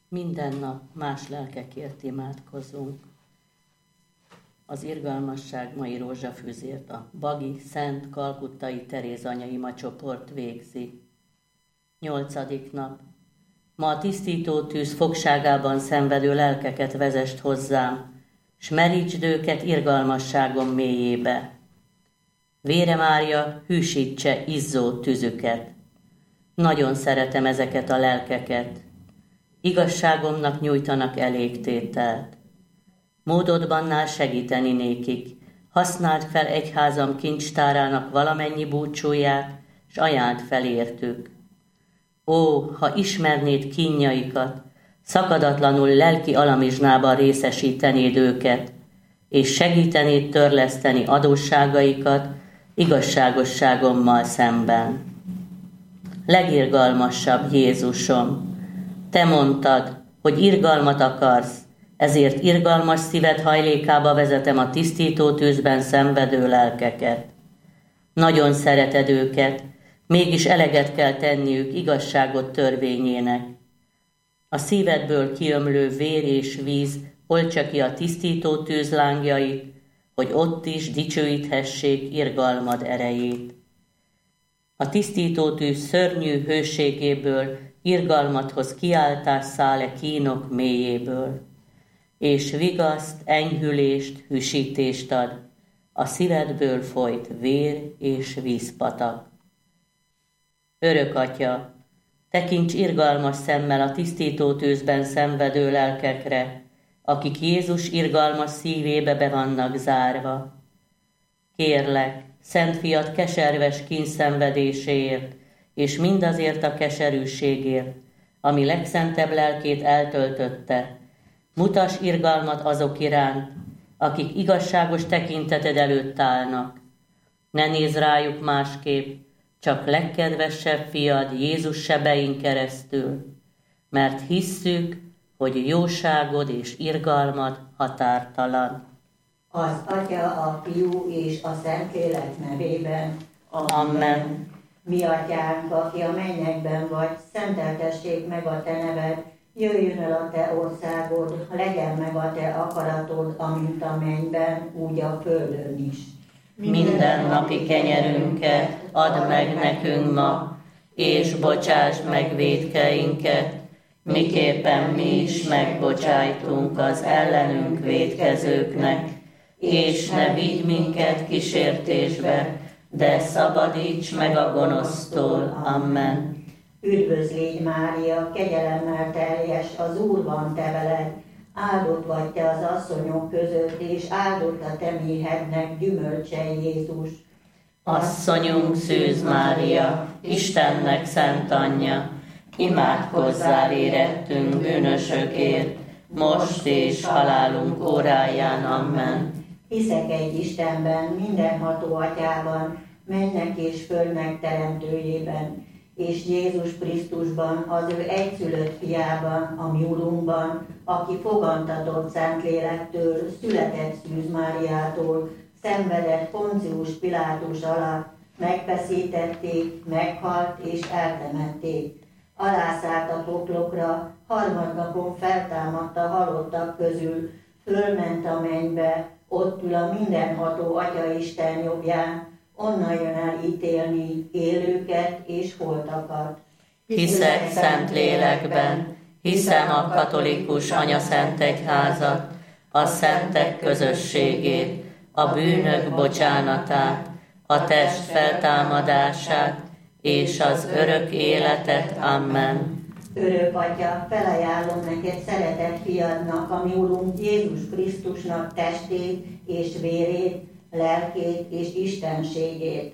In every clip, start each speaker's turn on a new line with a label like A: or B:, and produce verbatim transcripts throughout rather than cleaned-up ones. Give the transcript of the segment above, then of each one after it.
A: Minden nap más lelkekért imádkozunk. Az irgalmasság mai rózsafűzért a Bagi Szent Kalkuttai Teréz Anya Ima csoport végzi. Nyolcadik nap. Ma a tisztító tűz fogságában szenvedő lelkeket vezest hozzám, s merítsd őket irgalmasságom mélyébe. Vére Mária hűsítse izzó tüzüket. Nagyon szeretem ezeket a lelkeket. Igazságomnak nyújtanak elégtételt. Módodbannál segíteni nékik, használd fel egyházam kincstárának valamennyi búcsúját, s ajánld fel értük. Ó, ha ismernéd kínjaikat, szakadatlanul lelki alamizsnában részesítenéd őket, és segítenéd törleszteni adósságaikat igazságosságommal szemben. Legirgalmasabb Jézusom, te mondtad, hogy irgalmat akarsz, ezért irgalmas szíved hajlékába vezetem a tisztító tűzben szenvedő lelkeket. Nagyon szereted őket, mégis eleget kell tenniük igazságot törvényének. A szívedből kiömlő vér és víz oltsa ki a tisztító tűz lángjait, hogy ott is dicsőíthessék irgalmad erejét. A tisztító tűz szörnyű hőségéből irgalmadhoz kiáltás száll-e kínok mélyéből, és vigaszt, enyhülést, hűsítést ad, a szívedből folyt vér és vízpatak. Örök Atya, tekints irgalmas szemmel a tisztító tűzben szenvedő lelkekre, akik Jézus irgalmas szívébe be vannak zárva. Kérlek, Szent Fiad keserves kínszenvedéséért, és mindazért a keserűségért, ami legszentebb lelkét eltöltötte, mutass irgalmat azok iránt, akik igazságos tekinteted előtt állnak. Ne nézz rájuk másképp, csak legkedvesebb fiad Jézus sebein keresztül, mert hisszük, hogy jóságod és irgalmad határtalan.
B: Az Atya, a Fiú és a Szentlélek nevében.
A: Amen.
B: Mi Atyánk, aki a mennyekben vagy, szenteltessék meg a te neved, jöjjön el a te országod, legyen meg a te akaratod, amint a mennyben, úgy a földön is.
A: Minden napi kenyerünket add meg nekünk ma, és bocsásd meg vétkeinket, miképpen mi is megbocsájtunk az ellenünk vétkezőknek, és ne vigy minket kísértésbe, de szabadíts meg a gonosztól. Amen.
B: Üdvözl légy, Mária, kegyelemmel teljes, az Úr van te veled, áldott vagy te az asszonyok között, és áldott a te méhednek gyümölcse Jézus.
A: Asszonyunk Szűz Mária, Istennek szent anyja, imádkozzál érettünk bűnösökért, most és halálunk óráján. Amen.
B: Hiszek egy Istenben, mindenható Atyában, mennek és földnek teremtőjében, és Jézus Krisztusban, az ő egyszülött fiában, a mi Urunkban, aki fogantatott Szentlélektől, született Szűz Máriától, szenvedett Poncius Pilátus alatt, megfeszítették, meghalt és eltemették. Alászállt a poklokra, harmadnapon feltámadt a halottak közül, fölment a mennybe, ott ül a mindenható Atya Isten jobbján, onnan jön el ítélni élőket és holtakat.
A: Hiszek szent lélekben, hiszem a katolikus anyaszent egyházat, a szentek közösségét, a bűnök bocsánatát, a test feltámadását és az örök életet. Amen.
B: Örök Atya, felajánlom neked szeretett fiadnak, a mi Urunk Jézus Krisztusnak testét és vérét, lelkét és istenségét.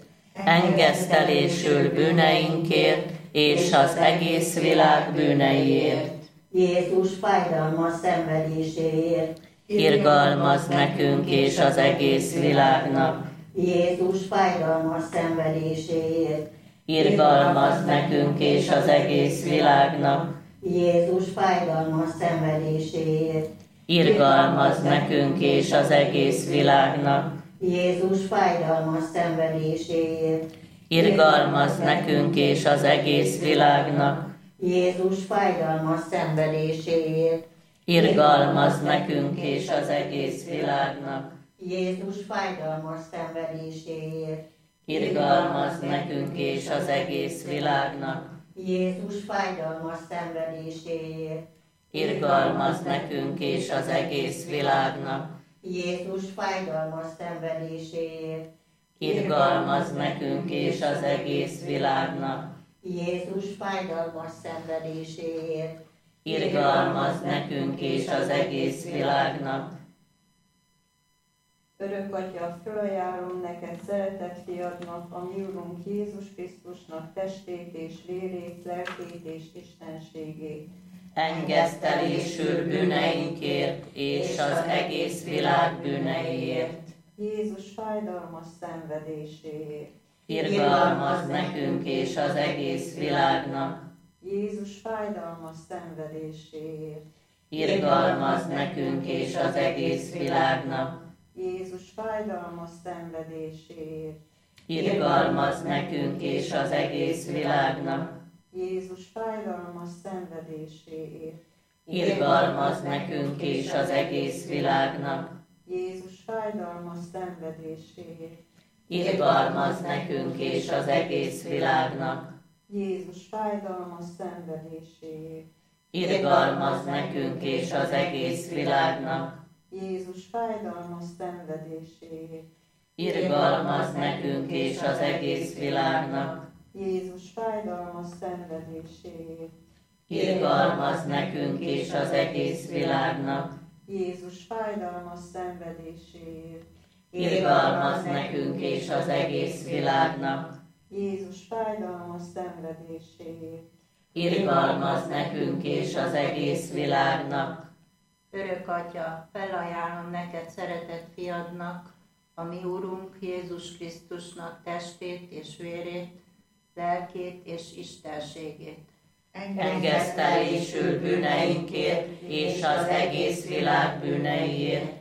A: Engesztelésül bűneinkért és az egész világ bűneiért.
B: Jézus fájdalmas szenvedéséért.
A: Irgalmazd nekünk és az egész világnak.
B: Jézus fájdalmas szenvedéséért.
A: Irgalmazd nekünk és az egész világnak.
B: Jézus fájdalmas szenvedéséért.
A: Irgalmazd nekünk és az egész világnak.
B: Jézus fájdalmas szenvedéséért.
A: Irgalmazd nekünk és az egész világnak.
B: Jézus fájdalmas szenvedéséért.
A: Irgalmazz nekünk és az egész világnak.
B: Jézus fájdalmas szenvedéséért.
A: Irgalmazz nekünk és az egész világnak.
B: Jézus fájdalmas szenvedéséért.
A: Irgalmazz nekünk és az egész világnak.
B: Jézus fájdalmas szenvedéséért.
A: Irgalmazz nekünk és az egész világnak.
B: Jézus fájdalmas szenvedéséért.
A: Irgalmazz nekünk és az egész világnak.
C: Örök Atya, fölajánlom neked szeretett fiadnak, a mi Urunk Jézus Krisztusnak testét és vérét, lelkét és istenségét.
A: Engesztelésül bűneinkért és az egész világ bűneiért.
C: Jézus fájdalmas szenvedéséért.
A: Irgalmazz nekünk és az egész világnak.
C: Jézus fájdalmas szenvedéséért.
A: Irgalmazz nekünk és az egész világnak.
C: Jézus fájdalmas szenvedéséért.
A: Irgalmazz nekünk és az egész világnak.
C: Jézus fájdalmas szenvedéséért.
A: Irgalmazz nekünk és az egész világnak.
C: Jézus fájdalmas szenvedéséért.
A: Irgalmazz nekünk és az egész világnak.
C: Jézus fájdalmas szenvedéséért.
A: Irgalmazz nekünk és az egész világnak.
C: Jézus fájdalmas szenvedéséért.
A: Irgalmazz nekünk és az egész világnak.
C: Jézus fájdalmas szenvedéséért.
A: Irgalmazz nekünk és az egész világnak.
C: Jézus fájdalmas szenvedéséért.
A: Irgalmazz nekünk és az egész világnak.
C: Jézus fájdalmas szenvedéséért.
A: Irgalmazz nekünk és az egész világnak.
B: Örök Atya, felajánlom neked szeretett fiadnak, a mi Urunk Jézus Krisztusnak testét és vérét, lelkét és istenségét.
A: Engesztelésül bűneinkért és az egész világ bűneiért.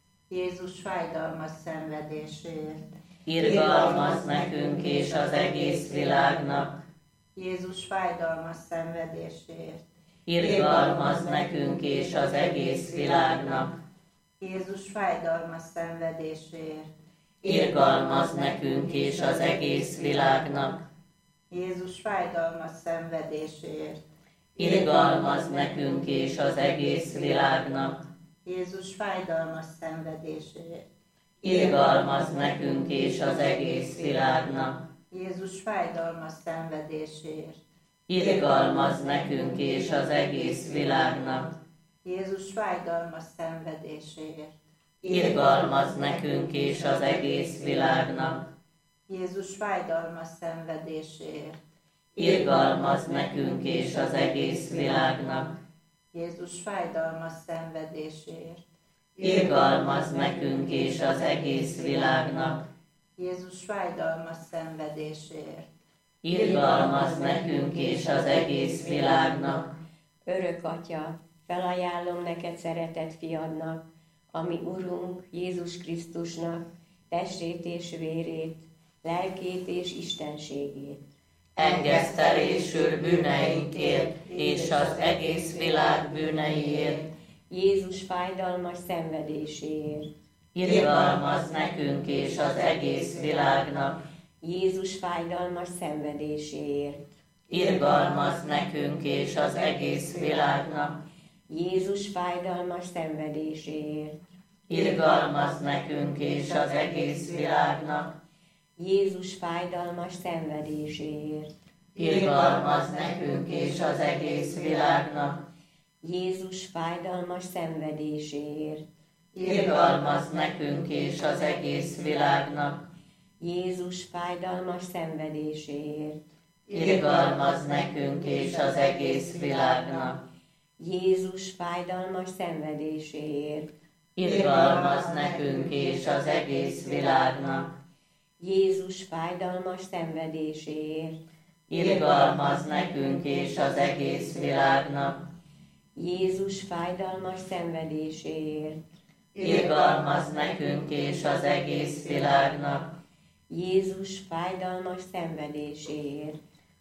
B: Jézus fájdalmas szenvedéséért.
A: Irgalmazz nekünk és az egész világnak.
B: Jézus fájdalmas szenvedéséért.
A: Irgalmazz nekünk és az egész világnak.
B: Jézus fájdalmas szenvedéséért.
A: Irgalmazz nekünk és az egész világnak.
B: Jézus fájdalmas szenvedéséért.
A: Irgalmazz nekünk és az egész világnak.
B: Jézus fájdalmas szenvedéséért.
A: Irgalmazz nekünk és az egész világnak.
B: Jézus fájdalmas szenvedéséért.
A: Irgalmazz nekünk és az egész világnak.
B: Jézus fájdalmas szenvedéséért.
A: Irgalmazz nekünk és az egész világnak.
B: Jézus fájdalmas szenvedéséért.
A: Irgalmazz nekünk és az egész világnak.
B: Jézus fájdalmas szenvedéséért.
A: Irgalmazz nekünk és az egész világnak.
B: Jézus fájdalmas szenvedéséért.
A: Irgalmazz nekünk és az egész világnak.
D: Örök Atya, felajánlom neked szeretett fiadnak, a mi Urunk Jézus Krisztusnak testét és vérét, lelkét és istenségét.
A: Engesztelésül bűneinkért és az egész világ bűneiért.
D: Jézus fájdalmas szenvedéséért.
A: Irgalmazz nekünk és az egész világnak.
D: Jézus fájdalmas szenvedéséért.
A: Irgalmazz nekünk és az egész világnak.
D: Jézus fájdalmas szenvedéséért.
A: Irgalmazz nekünk és az egész világnak.
D: Jézus fájdalmas szenvedéséért.
A: Irgalmazz nekünk és az egész világnak.
D: Jézus fájdalmas szenvedéséért.
A: Irgalmazz nekünk és az egész világnak.
D: Jézus fájdalmas szenvedéséért.
A: Irgalmazz nekünk és az egész világnak.
D: Jézus fájdalmas szenvedéséért.
A: Irgalmazz nekünk és az egész világnak.
D: Jézus fájdalmas szenvedéséért.
A: Irgalmazz nekünk és az egész világnak.
D: Jézus fájdalmas szenvedéséért.
A: Irgalmazz nekünk és az egész világnak.
D: Jézus fájdalmas szenvedéséért.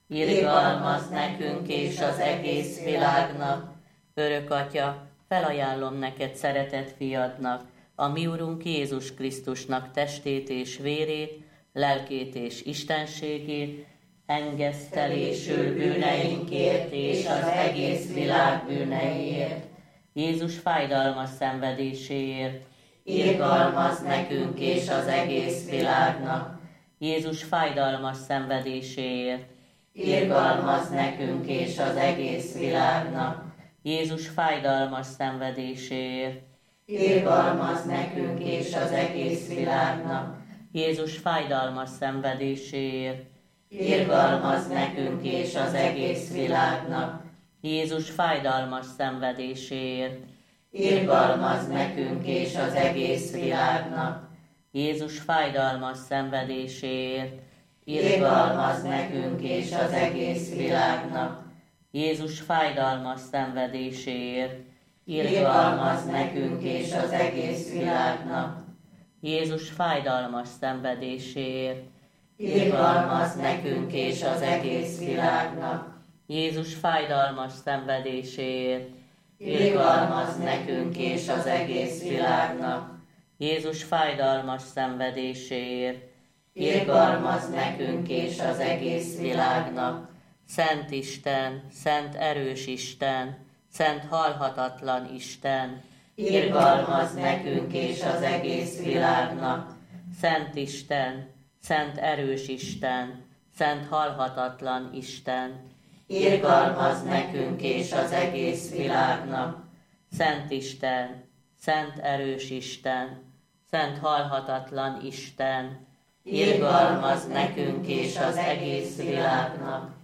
A: irgalmazz nekünk és az egész világnak. Örök Atya, felajánlom neked szeretett fiadnak, a mi Urunk Jézus Krisztusnak testét és vérét, lelkét és istenségét, engesztelésül bűneinkért és az egész világ bűneiért, Jézus fájdalmas szenvedéséért, irgalmazz nekünk és az egész világnak, Jézus fájdalmas szenvedéséért, irgalmazz nekünk és az egész világnak, Jézus fájdalmas szenvedéséért, irgalmazz nekünk és az egész világnak, Jézus fájdalmas szenvedéséért, irgalmazz nekünk és az egész világnak, Jézus fájdalmas szenvedéséért, irgalmazz nekünk és az egész világnak, Jézus fájdalmas szenvedéséért, irgalmazz nekünk és az egész világnak, Jézus fájdalmas szenvedéséért, irgalmazz nekünk és az egész világnak, Jézus fájdalmas szenvedéséért, irgalmazz nekünk és az egész világnak, Jézus fájdalmas szenvedéséért, irgalmazz nekünk és az egész világnak, Jézus fájdalmas szenvedéséért, irgalmazz nekünk és az egész világnak. Szent Isten, szent erős Isten, szent halhatatlan Isten, irgalmazz nekünk és az egész világnak. Szent Isten, szent erős Isten, szent halhatatlan Isten, irgalmazz nekünk és az egész világnak. Szent Isten, szent erős Isten, szent halhatatlan Isten, irgalmazz nekünk és az egész világnak.